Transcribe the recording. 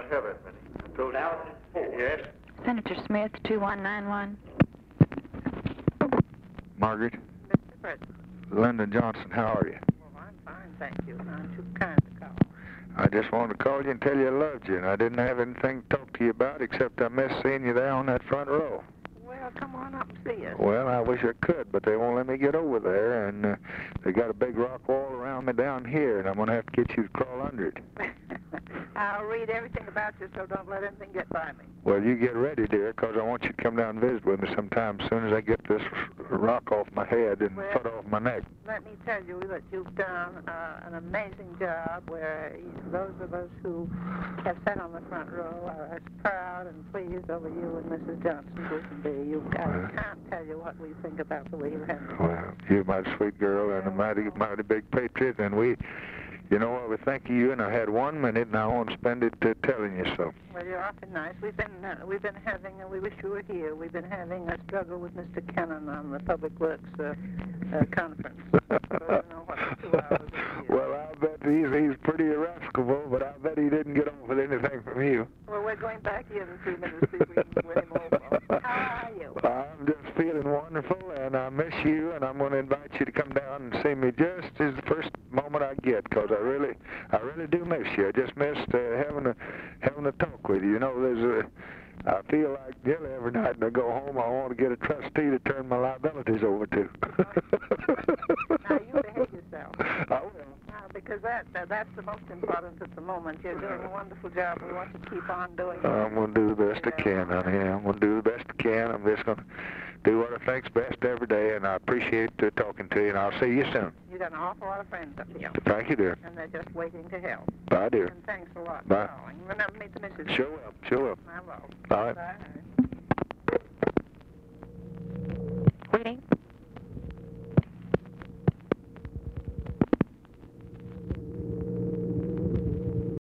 don't have that many. I told you. Yes? Senator Smith, 2191. Margaret? Mr. President. Lyndon Johnson, how are you? Well, I'm fine, thank you. I'm too kind to call. I just wanted to call you and tell you I loved you, and I didn't have anything to talk to you about except I missed seeing you there on that front row. Well, come on up and see us. Well, I wish I could, but they won't let me get over there, and they got a big rock wall around me down here, and I'm going to have to get you to crawl under it. I'll read everything about you, so don't let anything get by me. Well, you get ready, dear, because I want you to come down and visit with me sometime as soon as I get this rock off my head and foot off my neck. Let me tell you that you've done an amazing job where those of us who have sat on the front row are as proud and pleased over you and Mrs. Johnson as we can be. I can't tell you what we think about the way you handled it. Well, you're a mighty sweet girl and a mighty big patriot, and you know what, we think of you, and I had 1 minute, and I want to spend it telling you so. Well, you're awfully nice. We wish you were here. We've been having a struggle with Mr. Cannon on the Public Works conference. So I don't know what the 2 hours is. Well, I'll bet he's pretty irascible, but I'll bet he didn't get off with anything from you. Well, we're going back in 3 minutes to see if we can win him over. How are you? I'm just feeling wonderful, and I miss you, and I'm going to invite you to come down and see me just as the first moment I get, because I really do miss you. I just missed having a talk with you. You know, I feel like nearly every night when I go home, I want to get a trustee to turn my liabilities over to. Now, you behave yourself. I will. Because that's the most important at the moment. You're doing a wonderful job. We want to keep on doing it. I'm going to do the best I can, honey. I'm going to do the best I can. I'm just going to do what I think's best every day, and I appreciate talking to you, and I'll see you soon. You've got an awful lot of friends up here. Thank you, dear. And they're just waiting to help. Bye, dear. And thanks a lot Bye. for calling. Remember, meet the missus. Sure will. Sure will. I will. Bye. Bye.